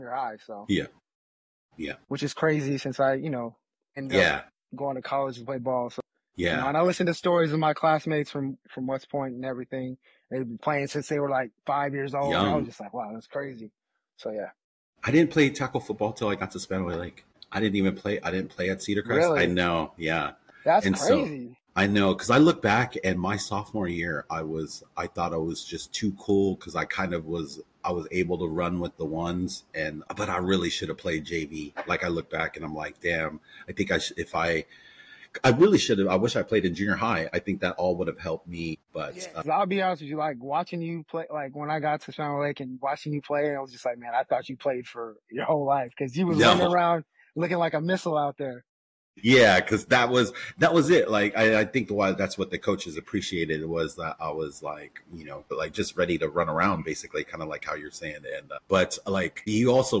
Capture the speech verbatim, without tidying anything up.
junior high. So Yeah. Yeah. which is crazy since I, you know, ended up Yeah. going to college to play ball. So, you know, Yeah. and I listen to stories of my classmates from, from West Point and everything. They've been playing since they were like five years old. And I was Young. just like, wow, that's crazy. So yeah. I didn't play tackle football till I got to Spanaway Lake. I didn't even play. I didn't play at Cedar Crest. I Really? know. Yeah. That's And so crazy. I know, because I look back and my sophomore year, I was, I thought I was just too cool because I kind of was, I was able to run with the ones, and but I really should have played J V. Like I look back and I'm like, damn, I think I should, if I, I really should have. I wish I played in junior high. I think that all would have helped me. But Yeah, uh, 'cause I'll be honest with you, like watching you play, like when I got to Spanaway Lake and watching you play, I was just like, man, I thought you played for your whole life because you was running no, around looking like a missile out there. yeah, because that was that was it. Like I, I think why that's what the coaches appreciated was that I was like, you know, like just ready to run around, basically, kind of like how you're saying. And uh, but like you also